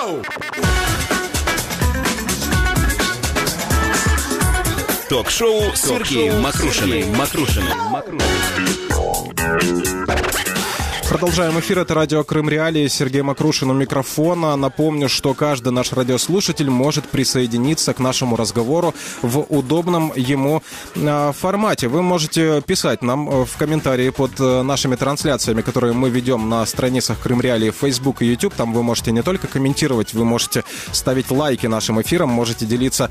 Ток-шоу с Сергеем Мокрушиным. Продолжаем эфир. Это радио Крым Реалии. Сергей Мокрушин у микрофона. Напомню, что каждый наш радиослушатель может присоединиться к нашему разговору в удобном ему формате. Вы можете писать нам в комментарии под нашими трансляциями, которые мы ведем на страницах Крым Реалии в Facebook и YouTube. Там вы можете не только комментировать, вы можете ставить лайки нашим эфирам, можете делиться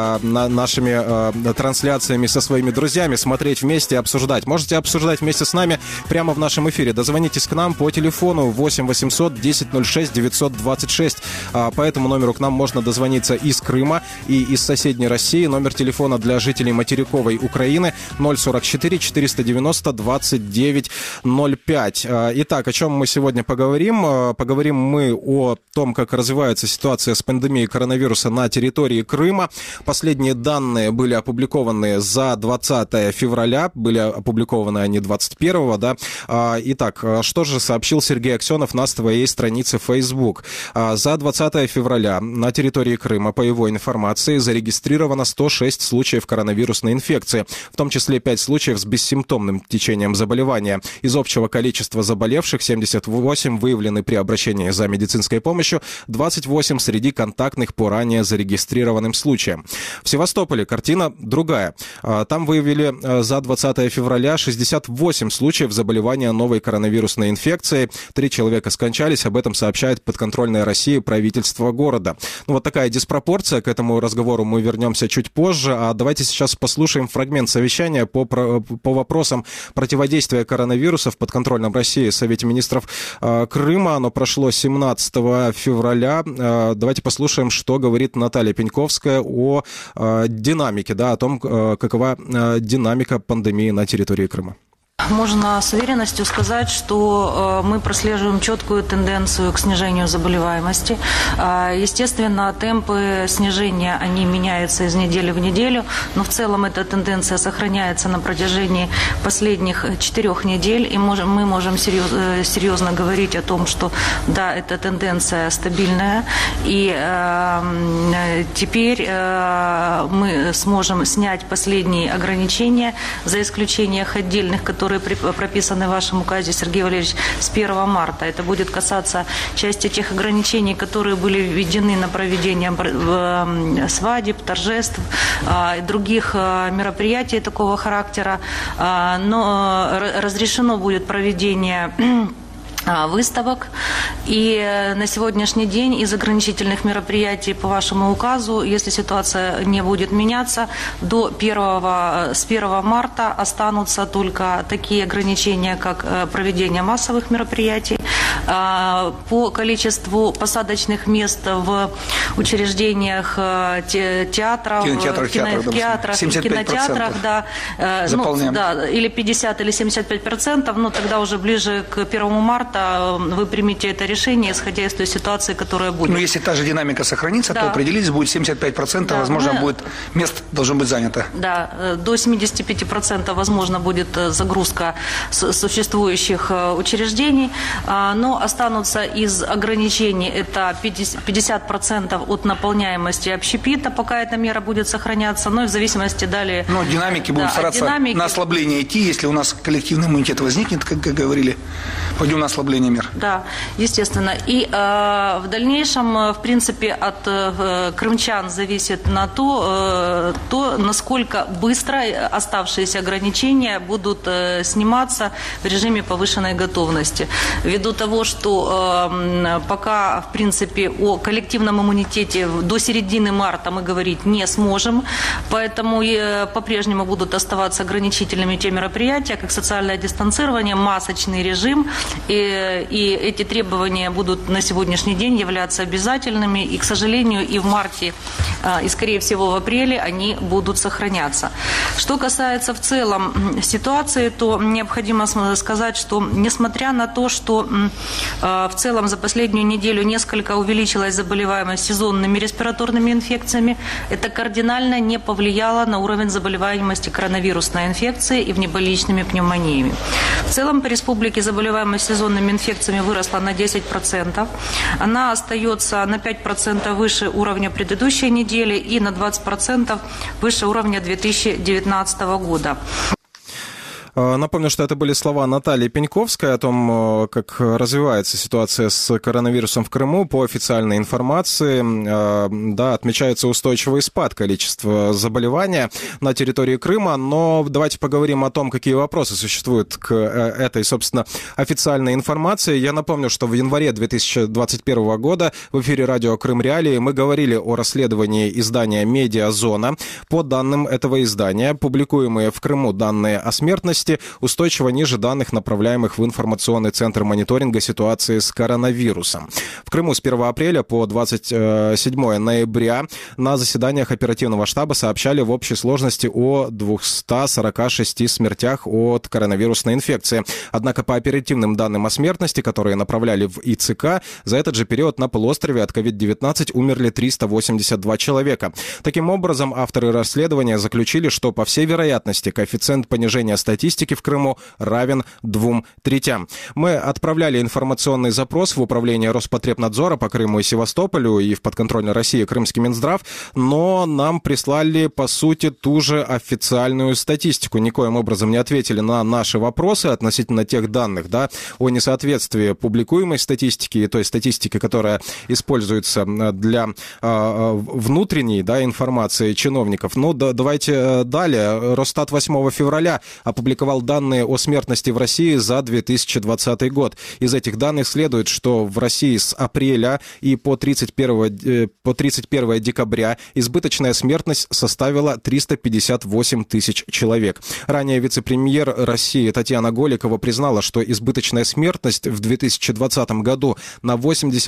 нашими трансляциями со своими друзьями, смотреть вместе, обсуждать. Можете обсуждать вместе с нами прямо в нашем эфире. Дозвонитесь к нам по телефону 8 800 1006 926. По этому номеру к нам можно дозвониться из Крыма и из соседней России. Номер телефона для жителей материковой Украины 044 490 29 05. Итак, о чем мы сегодня поговорим? Поговорим мы о том, как развивается ситуация с пандемией коронавируса на территории Крыма. Последние данные были опубликованы за 20 февраля. Были опубликованы они 21-го, да. Итак, что же сообщил Сергей Аксенов на своей странице Facebook? За 20 февраля на территории Крыма, по его информации, зарегистрировано 106 случаев коронавирусной инфекции, в том числе 5 случаев с бессимптомным течением заболевания. Из общего количества заболевших 78 выявлены при обращении за медицинской помощью, 28 среди контактных по ранее зарегистрированным случаям. В Севастополе картина другая. Там выявили за 20 февраля 68 случаев заболевания новой коронавирусной инфекцией. 3 человека скончались. Об этом сообщает подконтрольная России правительство города. Ну, вот такая диспропорция. К этому разговору мы вернемся чуть позже. А давайте сейчас послушаем фрагмент совещания по вопросам противодействия коронавируса в подконтрольном России Совете министров Крыма. Оно прошло 17 февраля. Давайте послушаем, что говорит Наталья Пеньковская о динамике, да, о том, какова динамика пандемии на территории Крыма. Можно с уверенностью сказать, что мы прослеживаем четкую тенденцию к снижению заболеваемости. Естественно, темпы снижения, они меняются из недели в неделю, но в целом эта тенденция сохраняется на протяжении последних 4 недель, и мы можем серьезно говорить о том, что да, эта тенденция стабильная, и теперь мы сможем снять последние ограничения, за исключением отдельных, которые прописаны в вашем указе, Сергей Валерьевич, с 1 марта. Это будет касаться части тех ограничений, которые были введены на проведение свадеб, торжеств и других мероприятий такого характера. Но разрешено будет проведение выставок. И на сегодняшний день из ограничительных мероприятий по вашему указу, если ситуация не будет меняться, с 1 марта останутся только такие ограничения, как проведение массовых мероприятий. По количеству посадочных мест в учреждениях театров, кинотеатрах, да, или 50, или 75%, но тогда уже ближе к 1 марта вы примете это решение, исходя из той ситуации, которая будет. Ну, если та же динамика сохранится, то определились, будет 75%, возможно, будет мест должно быть занято. Да, до 75% возможно будет загрузка существующих учреждений, но останутся из ограничений это 50% от наполняемости общепита, пока эта мера будет сохраняться, но и в зависимости далее... Но динамики будем стараться на ослабление идти, если у нас коллективный иммунитет возникнет, как говорили, пойдем на ослабление мер. Да, естественно. И в дальнейшем, в принципе, от крымчан зависит на то, насколько быстро оставшиеся ограничения будут сниматься в режиме повышенной готовности. Ввиду того, что пока, в принципе, о коллективном иммунитете до середины марта мы говорить не сможем, поэтому по-прежнему будут оставаться ограничительными те мероприятия, как социальное дистанцирование, масочный режим, и эти требования будут на сегодняшний день являться обязательными, и, к сожалению, и в марте, и, скорее всего, в апреле они будут сохраняться. Что касается в целом ситуации, то необходимо сказать, что несмотря на то, что в целом за последнюю неделю несколько увеличилась заболеваемость сезонными респираторными инфекциями, это кардинально не повлияло на уровень заболеваемости коронавирусной инфекцией и внебольничными пневмониями. В целом по республике заболеваемость сезонными инфекциями выросла на 10%. Она остается на 5% выше уровня предыдущей недели и на 20% выше уровня 2019 года. Напомню, что это были слова Натальи Пеньковской о том, как развивается ситуация с коронавирусом в Крыму. По официальной информации, да, отмечается устойчивый спад количества заболевания на территории Крыма. Но давайте поговорим о том, какие вопросы существуют к этой, собственно, официальной информации. Я напомню, что в январе 2021 года в эфире радио «Крым Реалии» мы говорили о расследовании издания «Медиазона». По данным этого издания, публикуемые в Крыму данные о смертности устойчиво ниже данных, направляемых в информационный центр мониторинга ситуации с коронавирусом. В Крыму с 1 апреля по 27 ноября на заседаниях оперативного штаба сообщали в общей сложности о 246 смертях от коронавирусной инфекции. Однако по оперативным данным о смертности, которые направляли в ИЦК, за этот же период на полуострове от COVID-19 умерли 382 человека. Таким образом, авторы расследования заключили, что, по всей вероятности, коэффициент понижения статистики в Крыму равен 2/3. Мы отправляли информационный запрос в управление Роспотребнадзора по Крыму и Севастополю и в подконтрольной России Крымский Минздрав, но нам прислали, по сути, ту же официальную статистику. Никоим образом не ответили на наши вопросы относительно тех данных, да, о несоответствии публикуемой статистики и той статистики, которая используется для внутренней, да, информации чиновников. Ну, давайте далее. Росстат 8 февраля опубликовал данные о смертности в России за 2020 год. Из этих данных следует, что в России с апреля и по 31 декабря избыточная смертность составила 358 тысяч человек. Ранее вице-премьер России Татьяна Голикова признала, что избыточная смертность в 2020 году на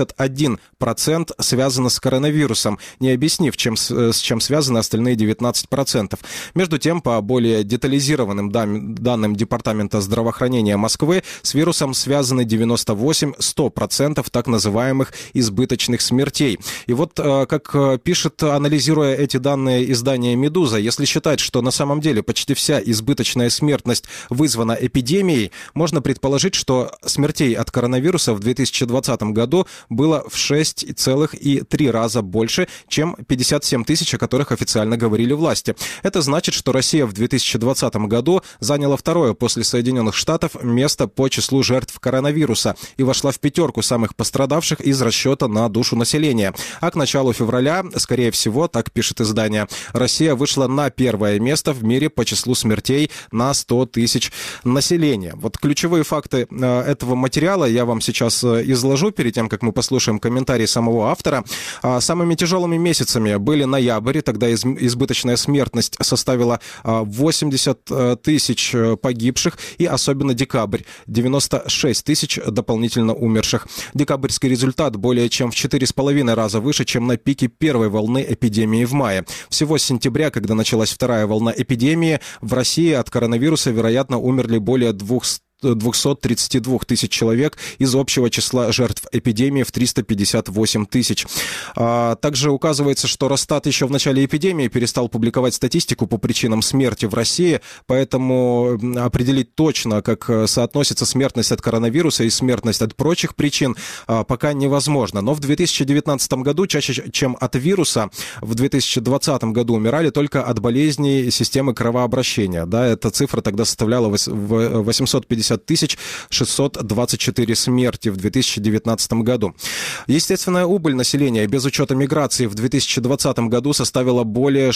81% связана с коронавирусом, не объяснив, с чем связаны остальные 19%. Между тем, по более детализированным данным Департамента здравоохранения Москвы, с вирусом связаны 98-100% так называемых избыточных смертей. И вот, как пишет, анализируя эти данные издание «Медуза», если считать, что на самом деле почти вся избыточная смертность вызвана эпидемией, можно предположить, что смертей от коронавируса в 2020 году было в 6,3 раза больше, чем 57 тысяч, о которых официально говорили власти. Это значит, что Россия в 2020 году заняла второе после Соединенных Штатов место по числу жертв коронавируса и вошла в пятерку самых пострадавших из расчета на душу населения. А к началу февраля, скорее всего, так пишет издание, Россия вышла на первое место в мире по числу смертей на 100 тысяч населения. Вот ключевые факты этого материала я вам сейчас изложу перед тем, как мы послушаем комментарий самого автора. Самыми тяжелыми месяцами были ноябрь, тогда избыточная смертность составила 80 тысяч погибших, и особенно декабрь, 96 тысяч дополнительно умерших. Декабрьский результат более чем в 4,5 раза выше, чем на пике первой волны эпидемии в мае. Всего с сентября, когда началась вторая волна эпидемии, в России от коронавируса, вероятно, умерли более 232 тысяч человек из общего числа жертв эпидемии в 358 тысяч. Также указывается, что Росстат еще в начале эпидемии перестал публиковать статистику по причинам смерти в России, поэтому определить точно, как соотносится смертность от коронавируса и смертность от прочих причин, пока невозможно. Но в 2019 году чаще, чем от вируса, в 2020 году умирали только от болезней системы кровообращения. Да, эта цифра тогда составляла 850 624 смерти в 2019 году. Естественная убыль населения без учета миграции в 2020 году составила более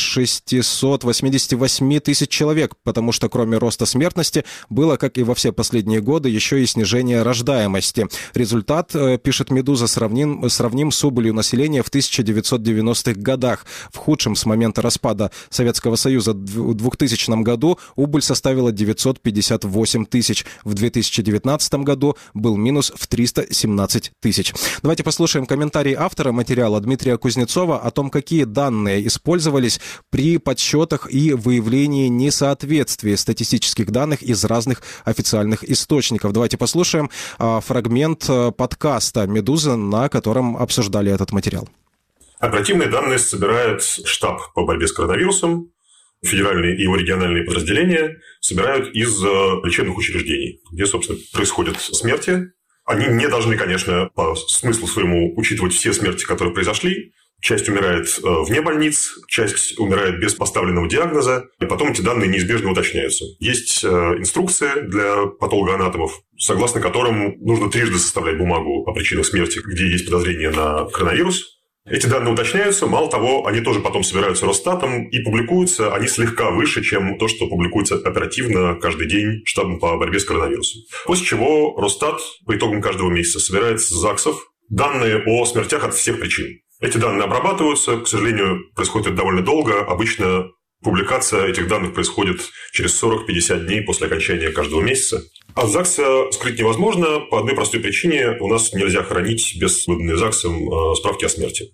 688 тысяч человек, потому что кроме роста смертности было, как и во все последние годы, еще и снижение рождаемости. Результат, пишет «Медуза», сравним с убылью населения в 1990-х годах. В худшем с момента распада Советского Союза в 2000 году убыль составила 958 тысяч. В 2019 году был минус в 317 тысяч. Давайте послушаем комментарий автора материала Дмитрия Кузнецова о том, какие данные использовались при подсчетах и выявлении несоответствия статистических данных из разных официальных источников. Давайте послушаем фрагмент подкаста «Медуза», на котором обсуждали этот материал. Оперативные данные собирает штаб по борьбе с коронавирусом. федеральные и его региональные подразделения собирают из лечебных учреждений, где, собственно, происходят смерти. Они не должны, конечно, по смыслу своему учитывать все смерти, которые произошли. Часть умирает вне больниц, часть умирает без поставленного диагноза, и потом эти данные неизбежно уточняются. Есть инструкция для патологоанатомов, согласно которым нужно трижды составлять бумагу о причинах смерти, где есть подозрение на коронавирус. Эти данные уточняются, мало того, они тоже потом собираются Росстатом и публикуются, они слегка выше, чем то, что публикуется оперативно каждый день штабом по борьбе с коронавирусом. После чего Росстат по итогам каждого месяца собирает с ЗАГСов данные о смертях от всех причин. Эти данные обрабатываются, к сожалению, происходит это довольно долго, обычно публикация этих данных происходит через 40-50 дней после окончания каждого месяца. А ЗАГСа скрыть невозможно по одной простой причине. У нас нельзя хранить без выданной ЗАГСом справки о смерти.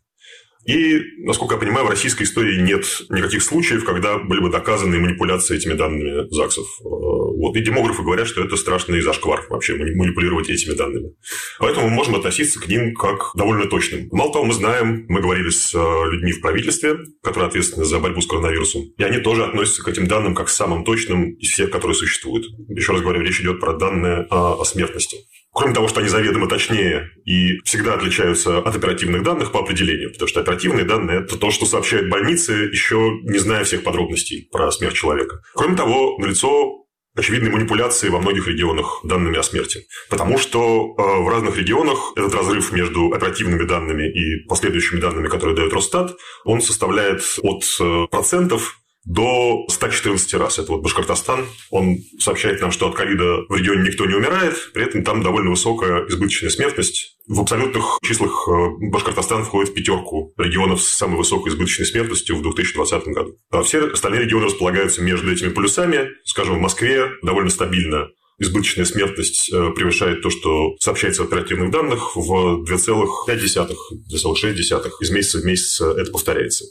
И, насколько я понимаю, в российской истории нет никаких случаев, когда были бы доказаны манипуляции этими данными ЗАГСов. Вот. И демографы говорят, что это страшный зашквар вообще манипулировать этими данными. Поэтому мы можем относиться к ним как довольно точным. Мало того, мы знаем, мы говорили с людьми в правительстве, которые ответственны за борьбу с коронавирусом, и они тоже относятся к этим данным как к самым точным из всех, которые существуют. Еще раз говорю, речь идет про данные о смертности. Кроме того, что они заведомо точнее и всегда отличаются от оперативных данных по определению, потому что оперативные данные – это то, что сообщают больницы, еще не зная всех подробностей про смерть человека. Кроме того, налицо очевидные манипуляции во многих регионах данными о смерти. Потому что в разных регионах этот разрыв между оперативными данными и последующими данными, которые дает Росстат, он составляет от процентов до 114 раз. Это вот Башкортостан. Он сообщает нам, что от ковида в регионе никто не умирает, при этом там довольно высокая избыточная смертность. В абсолютных числах Башкортостан входит в пятерку регионов с самой высокой избыточной смертностью в 2020 году. А все остальные регионы располагаются между этими полюсами. Скажем, в Москве довольно стабильно избыточная смертность превышает то, что сообщается в оперативных данных, в 2,5-2,6. Из месяца в месяц это повторяется.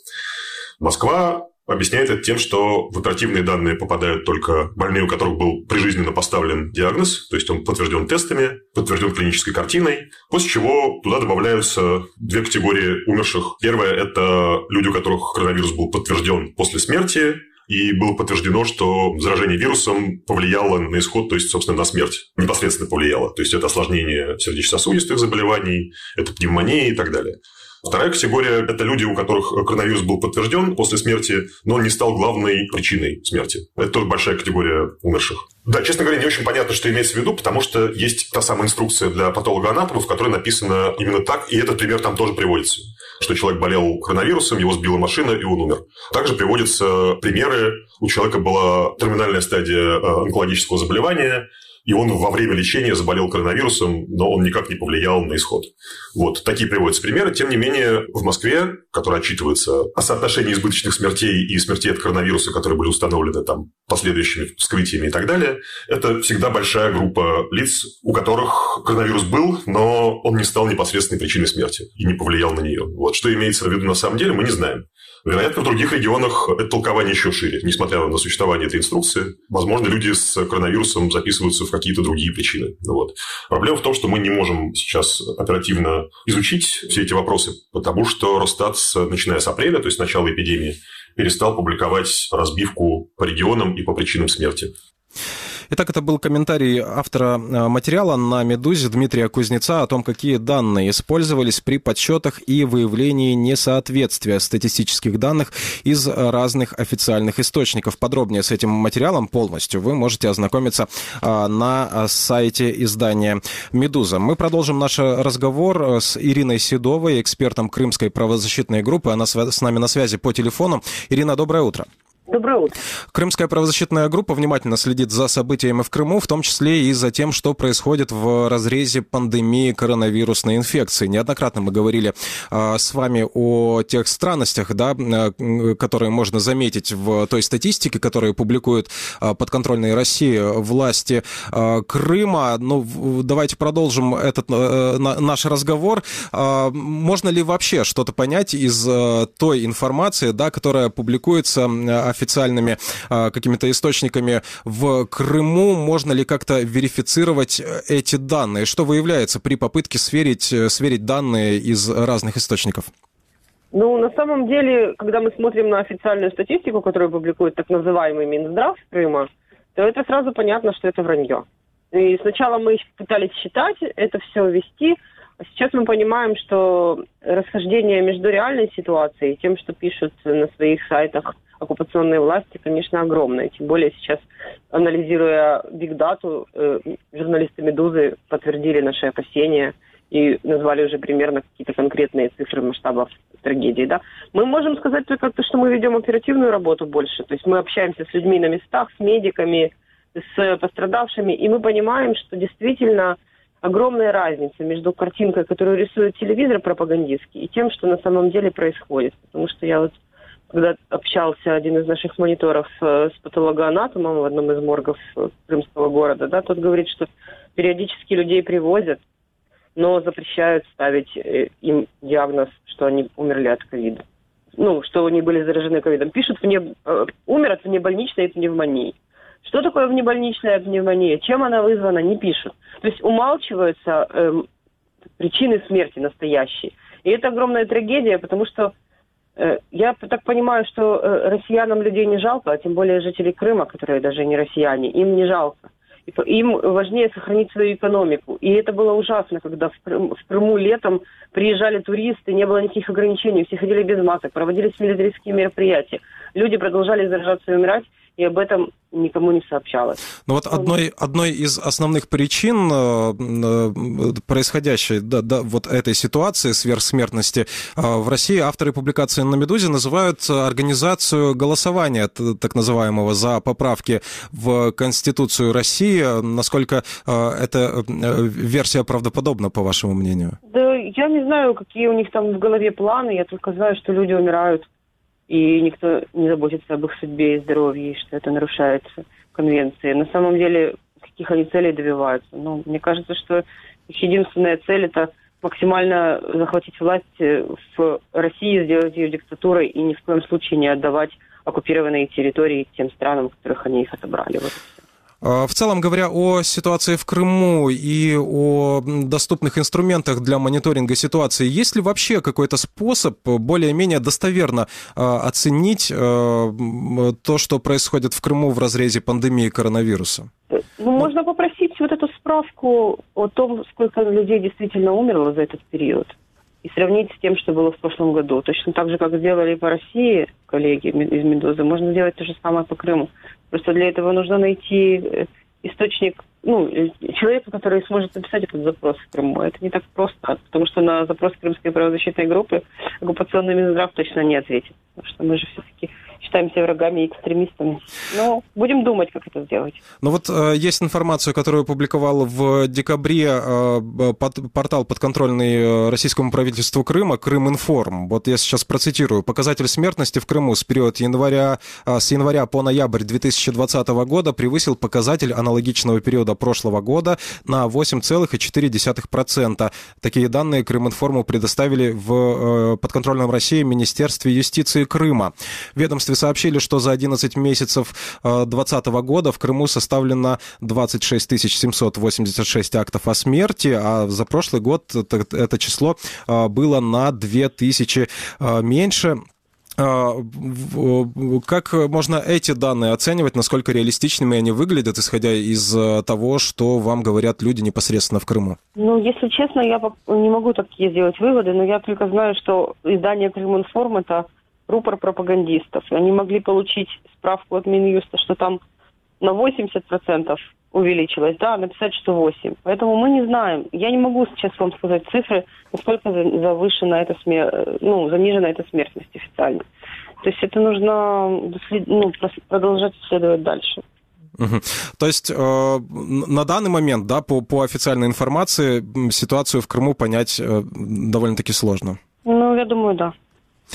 Москва объясняет это тем, что в оперативные данные попадают только больные, у которых был прижизненно поставлен диагноз, то есть он подтвержден тестами, подтвержден клинической картиной, после чего туда добавляются две категории умерших. Первая – это люди, у которых коронавирус был подтвержден после смерти, и было подтверждено, что заражение вирусом повлияло на исход, то есть, собственно, на смерть. Непосредственно повлияло. То есть, это осложнение сердечно-сосудистых заболеваний, это пневмония и так далее. Вторая категория – это люди, у которых коронавирус был подтвержден после смерти, но он не стал главной причиной смерти. Это тоже большая категория умерших. Да, честно говоря, не очень понятно, что имеется в виду, потому что есть та самая инструкция для патологоанатомов, в которой написано именно так, и этот пример там тоже приводится, что человек болел коронавирусом, его сбила машина, и он умер. Также приводятся примеры, у человека была терминальная стадия онкологического заболевания, и он во время лечения заболел коронавирусом, но он никак не повлиял на исход. Вот такие приводятся примеры. Тем не менее, в Москве, которая отчитывается о соотношении избыточных смертей и смертей от коронавируса, которые были установлены там последующими вскрытиями и так далее, это всегда большая группа лиц, у которых коронавирус был, но он не стал непосредственной причиной смерти и не повлиял на нее. Вот. Что имеется в виду на самом деле, мы не знаем. Вероятно, в других регионах это толкование еще шире. Несмотря на существование этой инструкции, возможно, люди с коронавирусом записываются в какие-то другие причины. Вот. Проблема в том, что мы не можем сейчас оперативно изучить все эти вопросы, потому что Росстат, начиная с апреля, то есть с начала эпидемии, перестал публиковать разбивку по регионам и по причинам смерти. Итак, это был комментарий автора материала на «Медузе» Дмитрия Кузнеца о том, какие данные использовались при подсчетах и выявлении несоответствия статистических данных из разных официальных источников. Подробнее с этим материалом полностью вы можете ознакомиться на сайте издания «Медуза». Мы продолжим наш разговор с Ириной Седовой, экспертом Крымской правозащитной группы. Она с нами на связи по телефону. Ирина, доброе утро. Доброе утро. Крымская правозащитная группа внимательно следит за событиями в Крыму, в том числе и за тем, что происходит в разрезе пандемии коронавирусной инфекции. Неоднократно мы говорили с вами о тех странностях, да, которые можно заметить в той статистике, которую публикуют подконтрольные России власти Крыма. Ну, давайте продолжим этот наш разговор. Можно ли вообще что-то понять из той информации, да, которая публикуется официальными какими-то источниками в Крыму? Можно ли как-то верифицировать эти данные? Что выявляется при попытке сверить данные из разных источников? Ну, на самом деле, когда мы смотрим на официальную статистику, которую публикует так называемый Минздрав Крыма, то это сразу понятно, что это вранье. И сначала мы пытались считать, это все вести, а сейчас мы понимаем, что расхождение между реальной ситуацией и тем, что пишут на своих сайтах оккупационные власти, конечно, огромное. Тем более сейчас, анализируя бигдату, журналисты «Медузы» подтвердили наши опасения и назвали уже примерно какие-то конкретные цифры масштабов трагедии. Да? Мы можем сказать только то, что мы ведем оперативную работу больше. То есть мы общаемся с людьми на местах, с медиками, с пострадавшими, и мы понимаем, что действительно огромная разница между картинкой, которую рисует телевизор пропагандистский, и тем, что на самом деле происходит. Потому что я вот, когда общался один из наших мониторов с патологоанатомом в одном из моргов крымского города, да, тот говорит, что периодически людей привозят, но запрещают ставить им диагноз, что они умерли от ковида. Ну, что они были заражены ковидом. Пишут, умер от внебольничной пневмонии. Что такое внебольничная пневмония? Чем она вызвана, не пишут. То есть умалчиваются причины смерти настоящие. И это огромная трагедия, потому что я так понимаю, что россиянам людей не жалко, а тем более жителей Крыма, которые даже не россияне, им не жалко. Им важнее сохранить свою экономику. И это было ужасно, когда в Крыму летом приезжали туристы, не было никаких ограничений, все ходили без масок, проводились милитаристские мероприятия. Люди продолжали заражаться и умирать, и об этом никому не сообщалось. Ну вот одной из основных причин происходящей вот этой ситуации сверхсмертности в России авторы публикации на «Медузе» называют организацию голосования, так называемого, за поправки в Конституцию России. Насколько эта версия правдоподобна, по вашему мнению? Да, я не знаю, какие у них там в голове планы, я только знаю, что люди умирают, и никто не заботится об их судьбе и здоровье, и что это нарушается конвенцией. На самом деле, каких они целей добиваются? Ну, мне кажется, что их единственная цель – это максимально захватить власть в России, сделать ее диктатурой и ни в коем случае не отдавать оккупированные территории тем странам, у которых они их отобрали. Вот. В целом, говоря о ситуации в Крыму и о доступных инструментах для мониторинга ситуации, есть ли вообще какой-то способ более-менее достоверно оценить то, что происходит в Крыму в разрезе пандемии коронавируса? Ну, можно попросить вот эту справку о том, сколько людей действительно умерло за этот период, и сравнить с тем, что было в прошлом году. Точно так же, как сделали по России коллеги из «Медузы», можно сделать то же самое по Крыму. Просто для этого нужно найти источник, человека, который сможет написать этот запрос в Крыму. Это не так просто, потому что на запрос крымской правозащитной группы оккупационный Минздрав точно не ответит. Потому что мы же все-таки считаемся врагами и экстремистами. Но будем думать, как это сделать. Ну вот есть информация, которую опубликовал в декабре портал, подконтрольный российскому правительству Крыма, Крыминформ. Вот я сейчас процитирую. Показатель смертности в Крыму с периода с января по ноябрь 2020 года превысил показатель аналогичного периода прошлого года на 8,4%. Такие данные Крыминформу предоставили в подконтрольном России Министерстве юстиции Крыма. В ведомстве сообщили, что за 11 месяцев 2020 года в Крыму составлено 26 786 актов о смерти, а за прошлый год это число было на 2000 меньше. Как можно эти данные оценивать, насколько реалистичными они выглядят, исходя из того, что вам говорят люди непосредственно в Крыму? Ну, если честно, я не могу такие сделать выводы, но я только знаю, что издание Крыминформ – это рупор пропагандистов. Они могли получить справку от Минюста, что там на 80% увеличилось, да, написать, что 8%. Поэтому мы не знаем. Я не могу сейчас вам сказать цифры, насколько занижена эта смертность официально. То есть это нужно продолжать исследовать дальше. Угу. То есть на данный момент, да, по официальной информации, ситуацию в Крыму понять довольно-таки сложно? Ну, я думаю, да.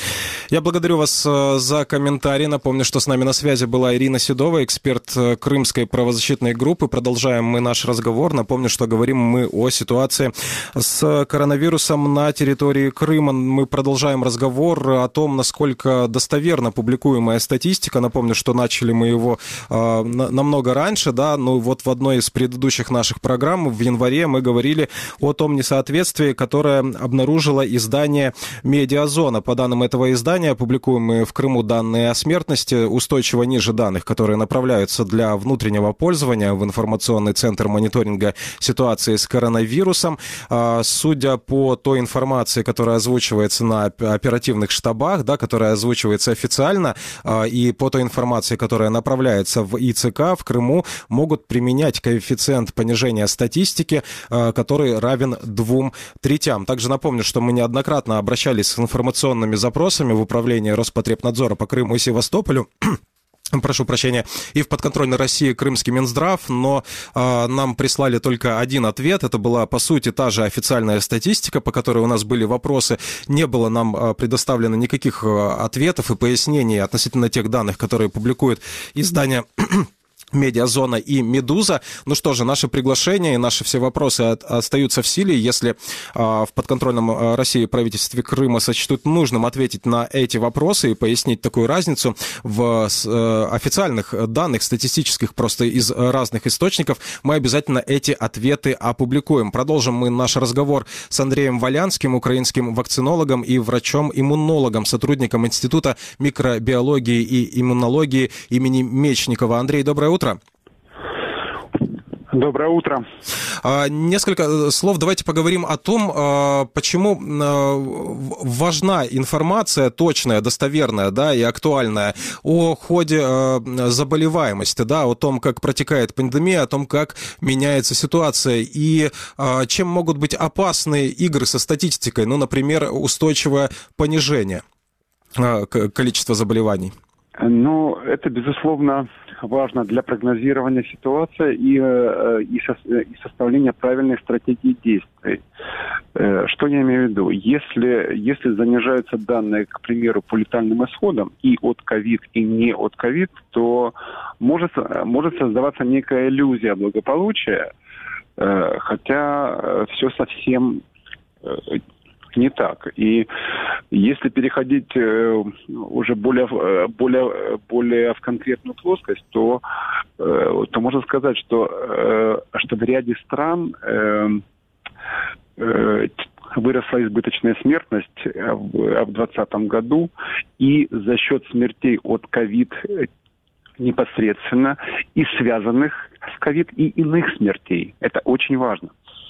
Я благодарю вас за комментарий. Напомню, что с нами на связи была Ирина Седова, эксперт Крымской правозащитной группы. Продолжаем мы наш разговор. Напомню, что говорим мы о ситуации с коронавирусом на территории Крыма. Мы продолжаем разговор о том, насколько достоверна публикуемая статистика. Напомню, что начали мы его намного раньше, да, но вот в одной из предыдущих наших программ в январе мы говорили о том несоответствии, которое обнаружило издание «Медиазона». По данным этого издания, публикуемые в Крыму данные о смертности устойчиво ниже данных, которые направляются для внутреннего пользования в информационный центр мониторинга ситуации с коронавирусом. Судя по той информации, которая озвучивается на оперативных штабах, да, которая озвучивается официально, и по той информации, которая направляется в ИЦК, в Крыму могут применять коэффициент понижения статистики, который равен 2/3. Также напомню, что мы неоднократно обращались с информационными запросами в управление Роспотребнадзора по Крыму и Севастополю. Прошу прощения, и в подконтрольной России Крымский Минздрав, но нам прислали только один ответ. Это была, по сути, та же официальная статистика, по которой у нас были вопросы. Не было нам предоставлено никаких ответов и пояснений относительно тех данных, которые публикует издание «Медиазона» и «Медуза». Ну что же, наши приглашения и наши все вопросы остаются в силе. Если в подконтрольном России правительстве Крыма сочтут нужным ответить на эти вопросы и пояснить такую разницу в официальных данных, статистических, просто из разных источников, мы обязательно эти ответы опубликуем. Продолжим мы наш разговор с Андреем Валянским, украинским вакцинологом и врачом-иммунологом, сотрудником Института микробиологии и иммунологии имени Мечникова. Андрей, доброе утро. Доброе утро. Несколько слов. Давайте поговорим о том, почему важна информация точная, достоверная, да, и актуальная о ходе заболеваемости, да, о том, как протекает пандемия, о том, как меняется ситуация и чем могут быть опасны игры со статистикой, ну, например, устойчивое понижение количества заболеваний. Ну, это, безусловно, важно для прогнозирования ситуации и составления правильной стратегии действий. Что я имею в виду? Если занижаются данные, к примеру, по летальным исходам и от ковид, и не от ковид, то может создаваться некая иллюзия благополучия, хотя все совсем не так. И если переходить уже более в конкретную плоскость, то можно сказать, что в ряде стран выросла избыточная смертность в 2020 году, и за счет смертей от ковид непосредственно и связанных с ковид и иных смертей. Это очень важно.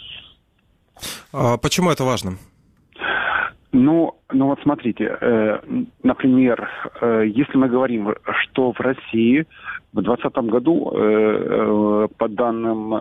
Почему это важно? Ну вот смотрите, например, если мы говорим, что в России в 2020 году, по данным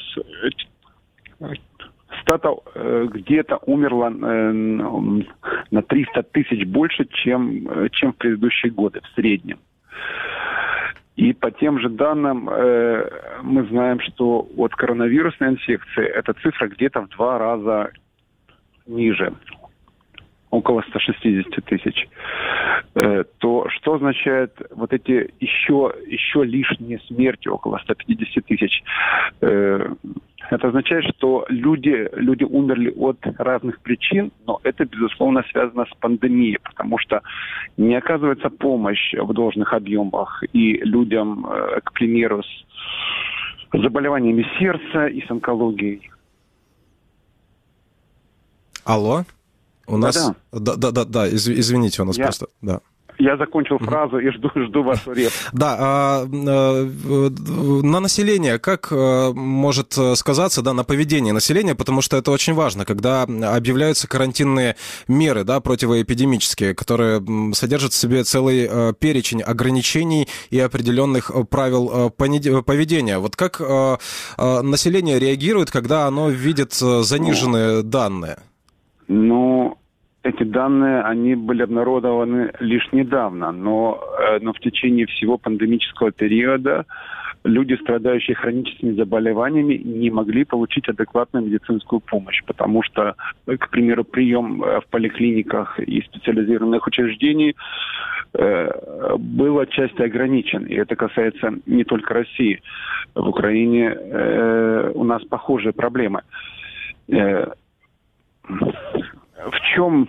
Росстата, где-то умерло на 300 тысяч больше, чем в предыдущие годы в среднем. И по тем же данным мы знаем, что от коронавирусной инфекции эта цифра где-то в 2 раза ниже, около 160 тысяч. То что означает вот эти еще лишние смерти, около 150 тысяч? Это означает, что люди умерли от разных причин, но это, безусловно, связано с пандемией, потому что не оказывается помощь в должных объемах и людям, к примеру, с заболеваниями сердца и с онкологией. Алло? У нас... Да, извините, у нас просто... Да. Я закончил фразу и жду вашу реплику. Да, на население как может сказаться, да, на поведении населения, потому что это очень важно, когда объявляются карантинные меры, да, противоэпидемические, которые содержат в себе целый перечень ограничений и определенных правил поведения. Вот как население реагирует, когда оно видит заниженные данные? Ну, эти данные, они были обнародованы лишь недавно, но в течение всего пандемического периода люди, страдающие хроническими заболеваниями, не могли получить адекватную медицинскую помощь, потому что, к примеру, прием в поликлиниках и специализированных учреждений был отчасти ограничен. И это касается не только России. В Украине у нас похожие проблемы. В чем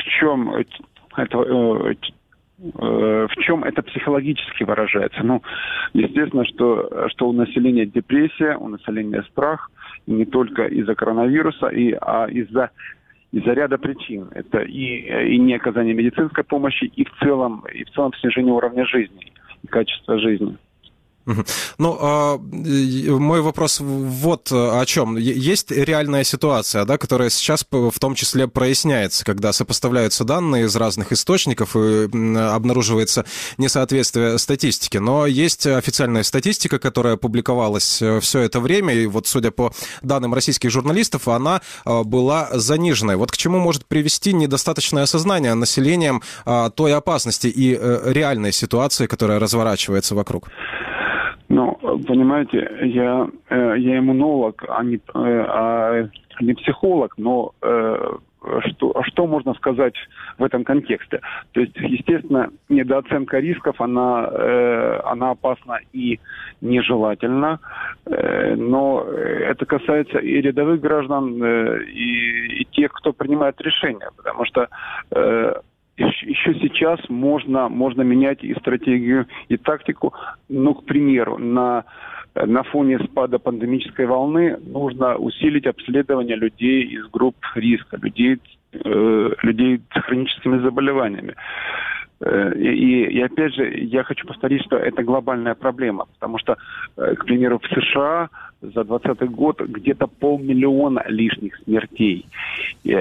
это психологически выражается? Ну, естественно, что у населения депрессия, у населения страх, и не только из-за коронавируса, а из-за ряда причин. Это и не оказание медицинской помощи, и в целом снижение уровня жизни и качества жизни. Ну, мой вопрос вот о чем. Есть реальная ситуация, да, которая сейчас в том числе проясняется, когда сопоставляются данные из разных источников и обнаруживается несоответствие статистики. Но есть официальная статистика, которая публиковалась все это время, и вот, судя по данным российских журналистов, она была заниженной. Вот к чему может привести недостаточное осознание населением той опасности и реальной ситуации, которая разворачивается вокруг? Ну, понимаете, я иммунолог, а не психолог, но что можно сказать в этом контексте? То есть, естественно, недооценка рисков, она опасна и нежелательна, но это касается и рядовых граждан, и тех, кто принимает решения, потому что еще сейчас можно менять и стратегию, и тактику. Ну, к примеру, на фоне спада пандемической волны нужно усилить обследование людей из групп риска, людей с хроническими заболеваниями. И опять же, я хочу повторить, что это глобальная проблема, потому что, к примеру, в США за 2020 год где-то 500 000 лишних смертей. И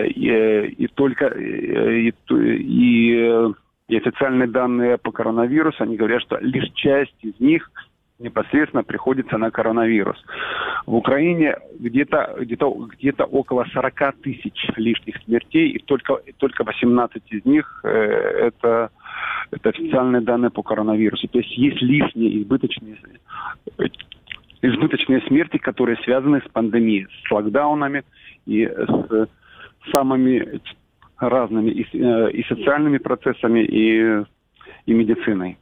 официальные данные по коронавирусу, они говорят, что лишь часть из них непосредственно приходится на коронавирус. В Украине где-то около 40 000 лишних смертей, и только 18 из них это официальные данные по коронавирусу. То есть лишние избыточные смерти, которые связаны с пандемией, с локдаунами и с самыми разными и социальными процессами, и медициной.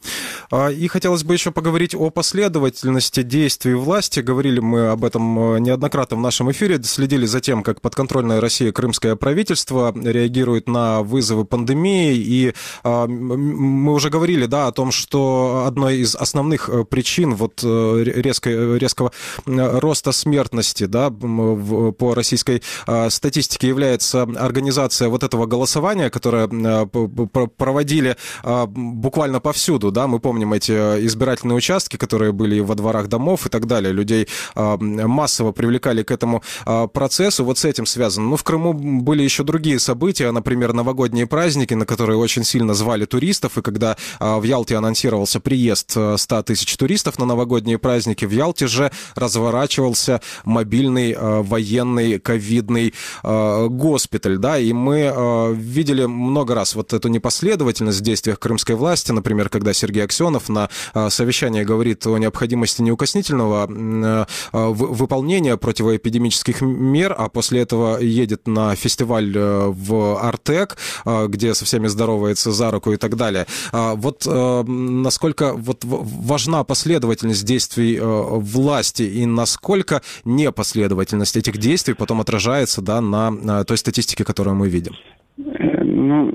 И хотелось бы еще поговорить о последовательности действий власти. Говорили мы об этом неоднократно в нашем эфире, следили за тем, как подконтрольное России крымское правительство реагирует на вызовы пандемии. И мы уже говорили, да, о том, что одной из основных причин вот резкого роста смертности, да, по российской статистике является организация вот этого голосования, которое проводили буквально повсюду, да, мы помним эти избирательные участки, которые были во дворах домов и так далее. Людей массово привлекали к этому процессу. Вот с этим связано. Но в Крыму были еще другие события, например, новогодние праздники, на которые очень сильно звали туристов. И когда в Ялте анонсировался приезд 100 000 туристов на новогодние праздники, в Ялте же разворачивался мобильный военный ковидный госпиталь. Да? И мы видели много раз вот эту непоследовательность в действиях крымской власти. Например, когда Сергей Аксенов на совещании говорит о необходимости неукоснительного выполнения противоэпидемических мер, а после этого едет на фестиваль в Артек, где со всеми здоровается за руку и так далее. Вот насколько вот важна последовательность действий власти и насколько непоследовательность этих действий потом отражается, да, на той статистике, которую мы видим? Ну,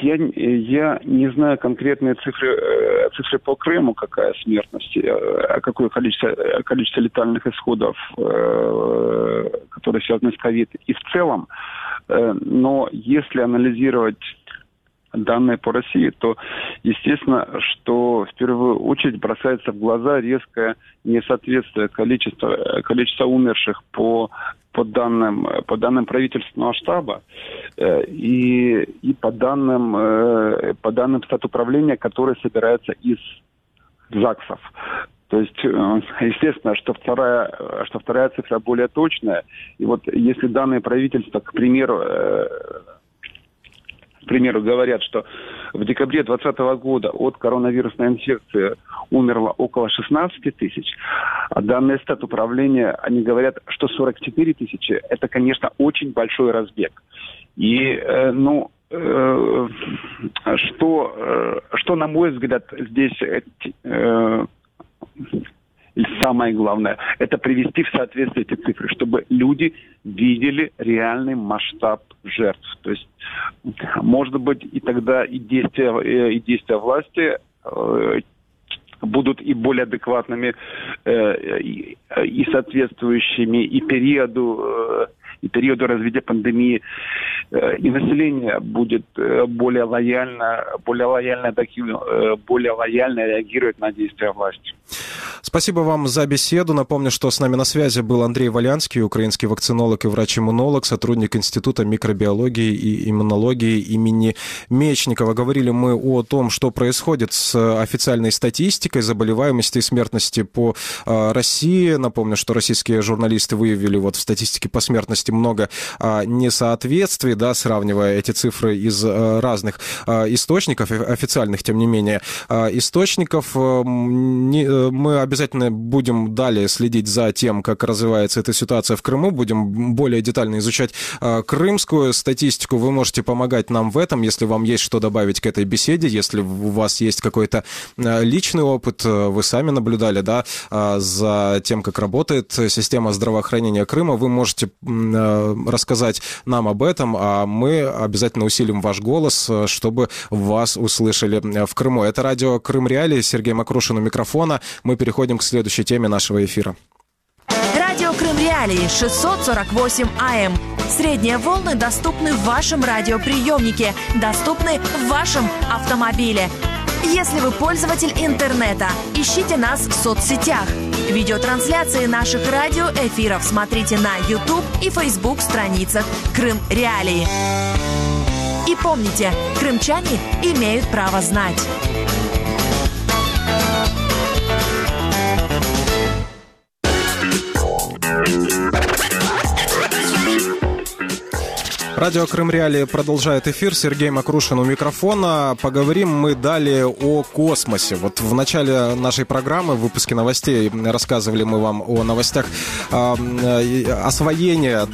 я не знаю конкретные цифры по Крыму, какая смертность, какое количество летальных исходов, которые связаны с ковид. И в целом, но если анализировать данные по России, то естественно, что в первую очередь бросается в глаза резкое несоответствие количества умерших по данным правительственного штаба и по данным статуправления, которые собираются из ЗАГСов. То есть, естественно, что вторая цифра более точная. И вот если данные правительства, к примеру, говорят, что в декабре 2020 года от коронавирусной инфекции умерло около 16 тысяч. А данные статуправления, они говорят, что 44 тысячи – это, конечно, очень большой разбег. И, что, на мой взгляд, здесь самое главное, это привести в соответствие эти цифры, чтобы люди видели реальный масштаб жертв. То есть, может быть, и тогда и действия власти будут и более адекватными, и соответствующими и периоду развития пандемии, и население будет более лояльно реагировать на действия власти. Спасибо вам за беседу. Напомню, что с нами на связи был Андрей Валянский, украинский вакцинолог и врач-иммунолог, сотрудник Института микробиологии и иммунологии имени Мечникова. Говорили мы о том, что происходит с официальной статистикой заболеваемости и смертности по России. Напомню, что российские журналисты выявили в статистике по смертности много несоответствий, сравнивая эти цифры из разных источников, официальных, тем не менее, источников. Мы обязательно будем далее следить за тем, как развивается эта ситуация в Крыму. Будем более детально изучать крымскую статистику. Вы можете помогать нам в этом, если вам есть что добавить к этой беседе, если у вас есть какой-то личный опыт, вы сами наблюдали, за тем, как работает система здравоохранения Крыма, вы можете рассказать нам об этом, а мы обязательно усилим ваш голос, чтобы вас услышали в Крыму. Это радио Крым Реалии, Сергей Макрушин у микрофона. Мы переходим к следующей теме нашего эфира. Радио Крым Реалии 648 АМ. Средние волны доступны в вашем радиоприемнике, доступны в вашем автомобиле. Если вы пользователь интернета, ищите нас в соцсетях. Видеотрансляции наших радиоэфиров смотрите на YouTube и Facebook страницах Крым Реалии. И помните, крымчане имеют право знать. Радио Крым Реалии продолжает эфир. Сергей Макрушин у микрофона. Поговорим мы далее о космосе. В начале нашей программы, в выпуске новостей, рассказывали мы вам о новостях освоения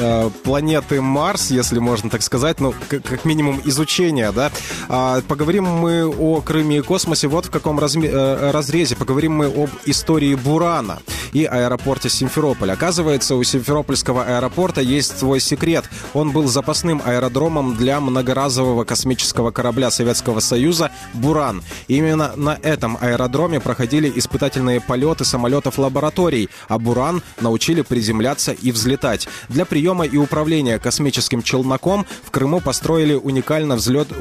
планеты Марс, если можно так сказать, как минимум изучения. Поговорим мы о Крыме и космосе в каком разрезе. Поговорим мы об истории Бурана и аэропорте Симферополь. Оказывается, у Симферопольского аэропорта есть свой секрет. Он был запасным аэродромом для многоразового космического корабля Советского Союза «Буран». Именно на этом аэродроме проходили испытательные полеты самолетов лабораторий, а «Буран» научили приземляться и взлетать. Для приема и управления космическим челноком в Крыму построили уникальную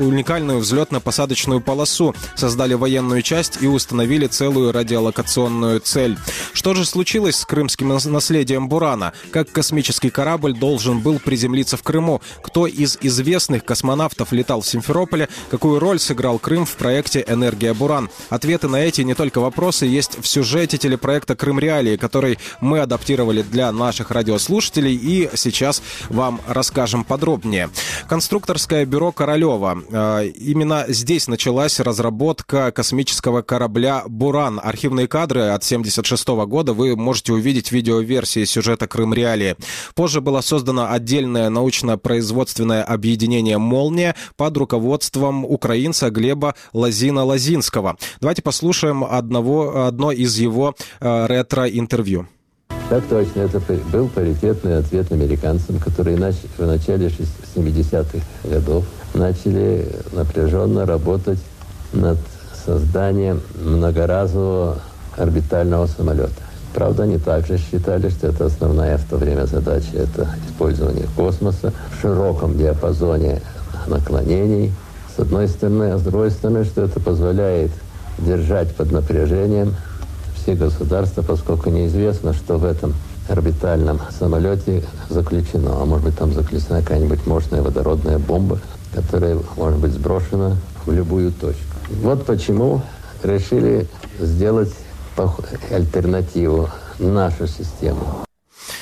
взлетно-посадочную полосу, создали военную часть и установили целую радиолокационную цель. Что же случилось с крымским наследием «Бурана»? Как космический корабль должен был приземлиться в Крыму? Кто из известных космонавтов летал в Симферополе? Какую роль сыграл Крым в проекте «Энергия Буран»? Ответы на эти не только вопросы есть в сюжете телепроекта «Крым Реалии», который мы адаптировали для наших радиослушателей и сейчас вам расскажем подробнее. Конструкторское бюро Королева. Именно здесь началась разработка космического корабля «Буран». Архивные кадры от 1976 года вы можете увидеть в видеоверсии сюжета «Крым Реалии». Позже было создано отдельное научно-производственное объединение «Молния» под руководством украинца Глеба Лазина-Лазинского. Давайте послушаем одно из его ретро-интервью. Так точно, это был паритетный ответ американцам, которые в начале 70-х годов начали напряженно работать над созданием многоразового орбитального самолета. Правда, они также считали, что это основная в то время задача, это использование космоса в широком диапазоне наклонений, с одной стороны, а с другой стороны, что это позволяет держать под напряжением все государства, поскольку неизвестно, что в этом орбитальном самолете заключено. А может быть, там заключена какая-нибудь мощная водородная бомба, которая может быть сброшена в любую точку. Вот почему решили сделать альтернативу, нашу систему. С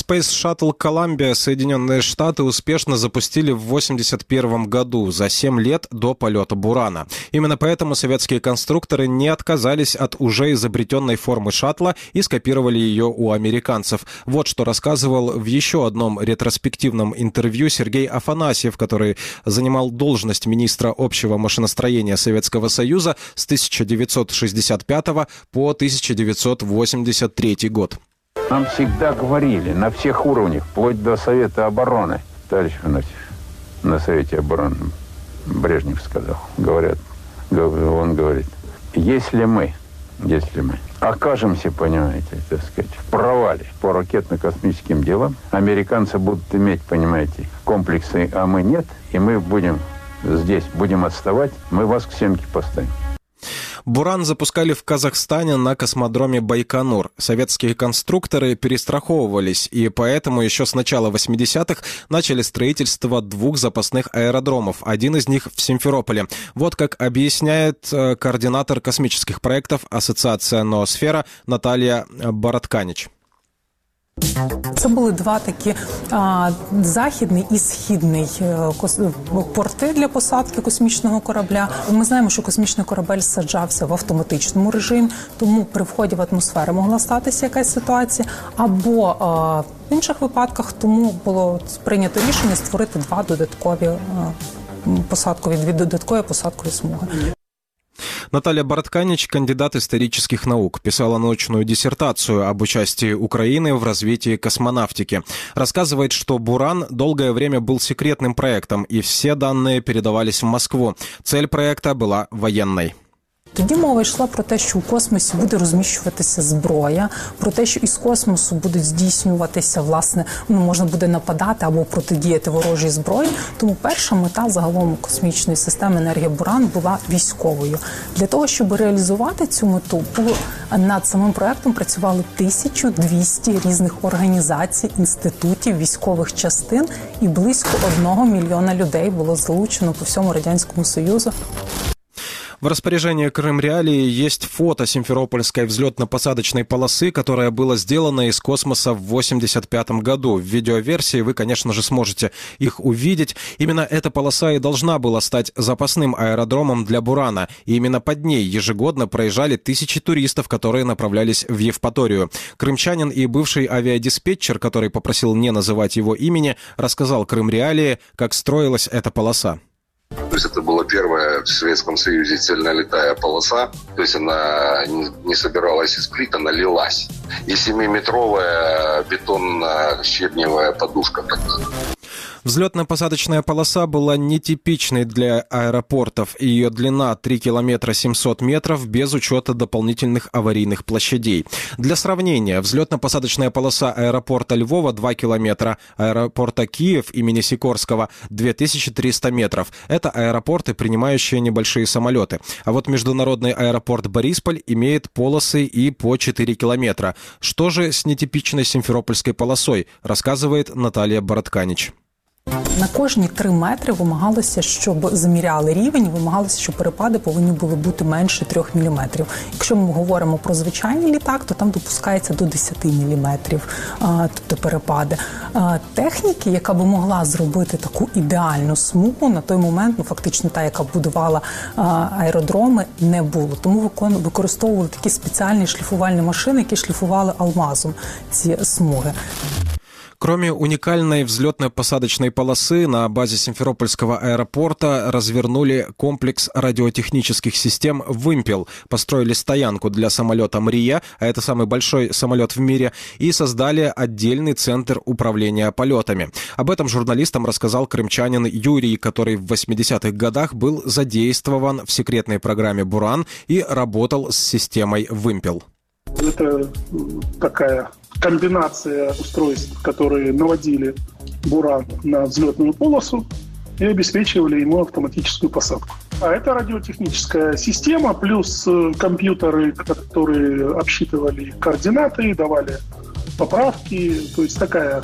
Space Shuttle Columbia Соединенные Штаты успешно запустили в 1981 году, за 7 лет до полета «Бурана». Именно поэтому советские конструкторы не отказались от уже изобретенной формы шаттла и скопировали ее у американцев. Вот что рассказывал в еще одном ретроспективном интервью Сергей Афанасьев, который занимал должность министра общего машиностроения Советского Союза с 1965 по 1983 год. Нам всегда говорили на всех уровнях, вплоть до Совета обороны. Товарищ Афанасьев, на Совете обороны Брежнев сказал, он говорит, если мы окажемся, понимаете, так сказать, в провале по ракетно-космическим делам, американцы будут иметь, понимаете, комплексы, а мы нет, и мы будем отставать, мы вас к стенке поставим. «Буран» запускали в Казахстане на космодроме Байконур. Советские конструкторы перестраховывались, и поэтому еще с начала 80-х начали строительство 2 запасных аэродромов. Один из них в Симферополе. Вот как объясняет координатор космических проектов Ассоциация «Ноосфера» Наталья Боротканич. Це були 2 такі західний і східний порти для посадки космічного корабля. Ми знаємо, що космічний корабель саджався в автоматичному режимі, тому при вході в атмосферу могла статися якась ситуація. Або в інших випадках тому було прийнято рішення створити 2 додаткові посадкові смуги. Наталья Боротканич – кандидат исторических наук, писала научную диссертацию об участии Украины в развитии космонавтики. Рассказывает, что «Буран» долгое время был секретным проектом, и все данные передавались в Москву. Цель проекта была военной. Тоді мова йшла про те, що у космосі буде розміщуватися зброя, про те, що із космосу будуть здійснюватися, власне, можна буде нападати або протидіяти ворожій зброї. Тому перша мета загалом космічної системи енергія Буран була військовою. Для того, щоб реалізувати цю мету, над самим проектом працювали 1200 різних організацій, інститутів, військових частин, і близько 1 мільйона людей було залучено по всьому Радянському Союзу. В распоряжении Крымреалии есть фото Симферопольской взлетно-посадочной полосы, которая была сделана из космоса в 1985 году. В видеоверсии вы, конечно же, сможете их увидеть. Именно эта полоса и должна была стать запасным аэродромом для «Бурана». И именно под ней ежегодно проезжали тысячи туристов, которые направлялись в Евпаторию. Крымчанин и бывший авиадиспетчер, который попросил не называть его имени, рассказал Крымреалии, как строилась эта полоса. То есть это была первая в Советском Союзе цельнолитая полоса. То есть она не собиралась из плит, она лилась. И 7-метровая бетонно-щебневая подушка. Взлетно-посадочная полоса была нетипичной для аэропортов. Ее длина 3 километра 700 метров без учета дополнительных аварийных площадей. Для сравнения, взлетно-посадочная полоса аэропорта Львова 2 километра, аэропорта Киев имени Сикорского 2300 метров. Это аэропорты, принимающие небольшие самолеты. А вот международный аэропорт Борисполь имеет полосы и по 4 километра. Что же с нетипичной Симферопольской полосой, рассказывает Наталья Боротканич. На кожні 3 метри вимагалося, щоб заміряли рівень, вимагалося, що перепади повинні були бути менше 3 міліметрів. Якщо ми говоримо про звичайний літак, то там допускається до 10 міліметрів, тобто перепади. Техніки, яка би могла зробити таку ідеальну смугу, на той момент, фактично та, яка будувала аеродроми, не було. Тому використовували такі спеціальні шліфувальні машини, які шліфували алмазом ці смуги. Кроме уникальной взлетно-посадочной полосы, на базе Симферопольского аэропорта развернули комплекс радиотехнических систем «Вымпел», построили стоянку для самолета «Мрия», а это самый большой самолет в мире, и создали отдельный центр управления полетами. Об этом журналистам рассказал крымчанин Юрий, который в 80-х годах был задействован в секретной программе «Буран» и работал с системой «Вымпел». Это такая комбинация устройств, которые наводили «Буран» на взлетную полосу и обеспечивали ему автоматическую посадку. А это радиотехническая система, плюс компьютеры, которые обсчитывали координаты, давали поправки. То есть такая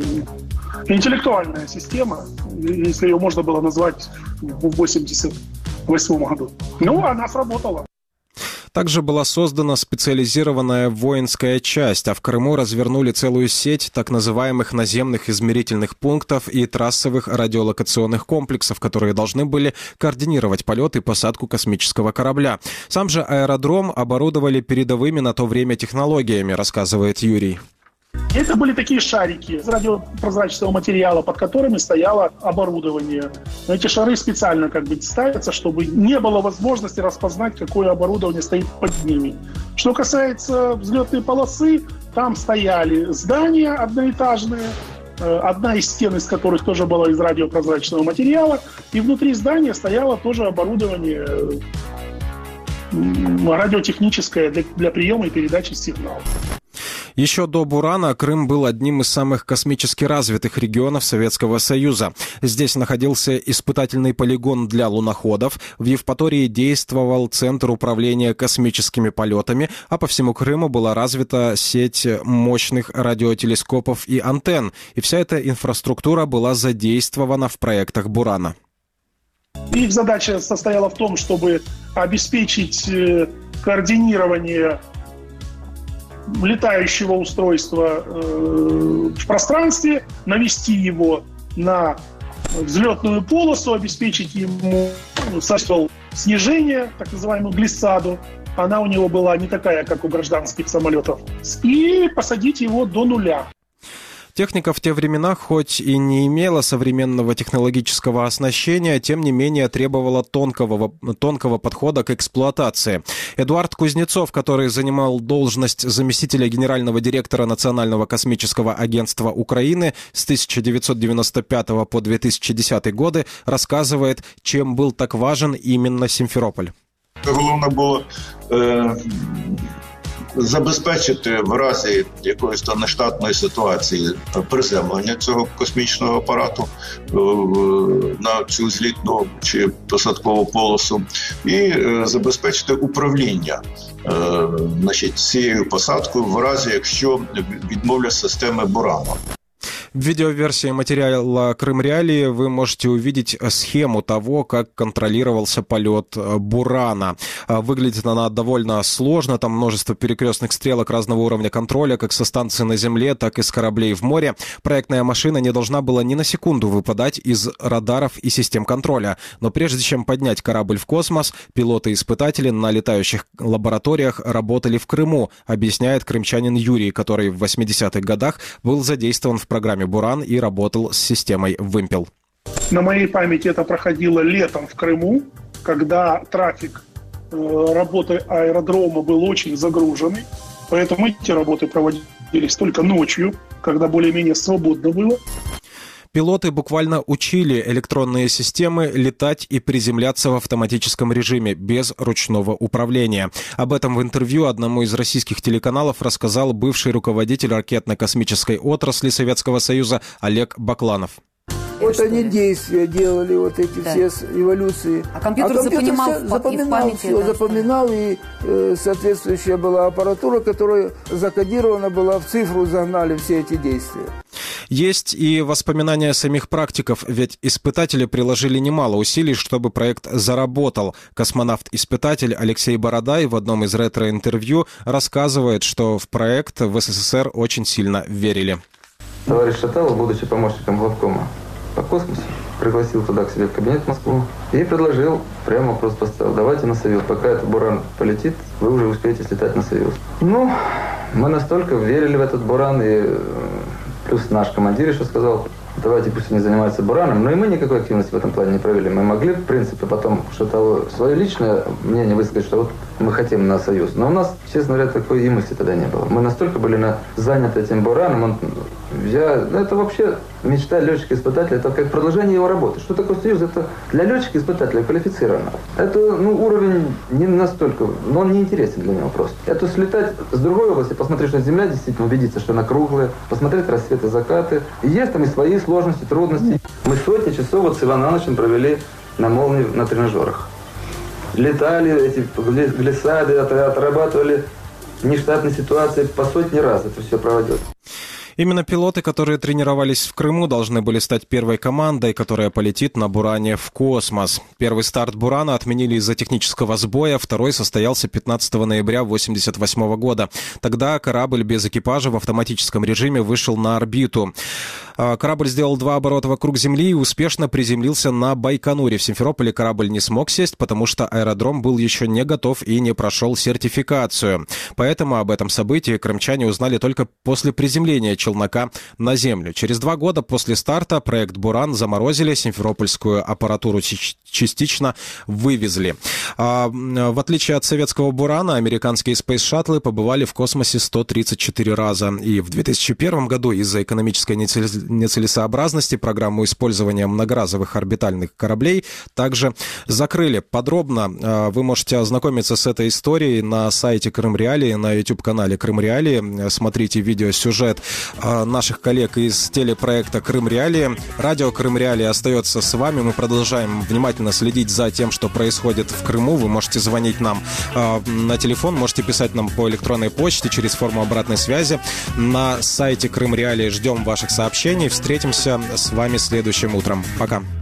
интеллектуальная система, если ее можно было назвать в 1988 году. Ну, она сработала. Также была создана специализированная воинская часть, а в Крыму развернули целую сеть так называемых наземных измерительных пунктов и трассовых радиолокационных комплексов, которые должны были координировать полет и посадку космического корабля. Сам же аэродром оборудовали передовыми на то время технологиями, рассказывает Юрий. Это были такие шарики из радиопрозрачного материала, под которыми стояло оборудование. Но эти шары специально ставятся, чтобы не было возможности распознать, какое оборудование стоит под ними. Что касается взлетной полосы, там стояли здания одноэтажные, одна из стен из которых тоже была из радиопрозрачного материала, и внутри здания стояло тоже оборудование радиотехническое для приема и передачи сигналов. Еще до «Бурана» Крым был одним из самых космически развитых регионов Советского Союза. Здесь находился испытательный полигон для луноходов, в Евпатории действовал Центр управления космическими полетами, а по всему Крыму была развита сеть мощных радиотелескопов и антенн. И вся эта инфраструктура была задействована в проектах «Бурана». Их задача состояла в том, чтобы обеспечить координирование летающего устройства в пространстве, навести его на взлетную полосу, обеспечить ему снижение, так называемую глиссаду. Она у него была не такая, как у гражданских самолетов. И посадить его до нуля. Техника в те времена, хоть и не имела современного технологического оснащения, тем не менее требовала тонкого подхода к эксплуатации. Эдуард Кузнецов, который занимал должность заместителя генерального директора Национального космического агентства Украины с 1995 по 2010 годы, рассказывает, чем был так важен именно Сімферополь. Головне було забезпечити в разі якоїсь там нештатної ситуації приземлення цього космічного апарату на цю злітну чи посадкову полосу і забезпечити управління цією посадкою в разі, якщо відмовлять системи «Бурана». В видеоверсии материала «Крым Реалии» вы можете увидеть схему того, как контролировался полет «Бурана». Выглядит она довольно сложно, там множество перекрестных стрелок разного уровня контроля, как со станции на земле, так и с кораблей в море. Проектная машина не должна была ни на секунду выпадать из радаров и систем контроля. Но прежде чем поднять корабль в космос, пилоты-испытатели на летающих лабораториях работали в Крыму, объясняет крымчанин Юрий, который в 80-х годах был задействован в программе «Буран» и работал с системой «Вымпел». На моей памяти это проходило летом в Крыму, когда трафик работы аэродрома был очень загруженный. Поэтому эти работы проводились только ночью, когда более-менее свободно было. Пилоты буквально учили электронные системы летать и приземляться в автоматическом режиме, без ручного управления. Об этом в интервью одному из российских телеканалов рассказал бывший руководитель ракетно-космической отрасли Советского Союза Олег Бакланов. Вот они действия делали, вот эти все эволюции. А компьютер запоминал все, запоминал, и соответствующая была аппаратура, которая закодирована была в цифру, загнали все эти действия. Есть и воспоминания самих практиков, ведь испытатели приложили немало усилий, чтобы проект заработал. Космонавт-испытатель Алексей Бородай в одном из ретро-интервью рассказывает, что в проект в СССР очень сильно верили. Товарищ Шаталов, будучи помощником главкома по космосу, пригласил туда к себе в кабинет в Москву и предложил, прямо вопрос поставил: давайте на Союз, пока этот «Буран» полетит, вы уже успеете слетать на Союз. Ну, мы настолько верили в этот «Буран», и плюс наш командир еще сказал: давайте пусть они занимаются «Бураном», но и мы никакой активности в этом плане не провели. Мы могли, в принципе, потом что-то свое личное мнение высказать, что вот мы хотим на Союз. Но у нас, честно говоря, такой и мысли тогда не было. Мы настолько были заняты этим «Бураном». Это вообще мечта летчика-испытателя, это как продолжение его работы. Что такое Союз? Это для летчика-испытателя квалифицированного. Это уровень не настолько, но он не интересен для него просто. Это слетать с другой области, посмотреть, что Земля действительно, убедиться, что она круглая, посмотреть рассветы, закаты. И есть там и свои сложности, трудности. Мы сотни часов вот с Иваном Ивановичем провели на «Молнии» на тренажерах. Летали, эти глиссады, отрабатывали нештатные ситуации, по сотни раз это все проводилось. Именно пилоты, которые тренировались в Крыму, должны были стать первой командой, которая полетит на «Буране» в космос. Первый старт «Бурана» отменили из-за технического сбоя, второй состоялся 15 ноября 1988 года. Тогда корабль без экипажа в автоматическом режиме вышел на орбиту. Корабль сделал 2 оборота вокруг Земли и успешно приземлился на Байконуре. В Симферополе корабль не смог сесть, потому что аэродром был еще не готов и не прошел сертификацию. Поэтому об этом событии крымчане узнали только после приземления челнока на Землю. Через 2 года после старта проект «Буран» заморозили, симферопольскую аппаратуру частично вывезли. В отличие от советского «Бурана», американские спейс-шаттлы побывали в космосе 134 раза. И в 2001 году из-за экономической нецелесообразности программу использования многоразовых орбитальных кораблей также закрыли. Подробно вы можете ознакомиться с этой историей на сайте Крым Реалии, на YouTube-канале Крым Реалии. Смотрите видеосюжет наших коллег из телепроекта Крым Реалии. Радио Крым Реалии остается с вами. Мы продолжаем внимательно следить за тем, что происходит в Крыму. Вы можете звонить нам на телефон, можете писать нам по электронной почте через форму обратной связи. На сайте Крым Реалии ждем ваших сообщений. Встретимся с вами следующим утром. Пока.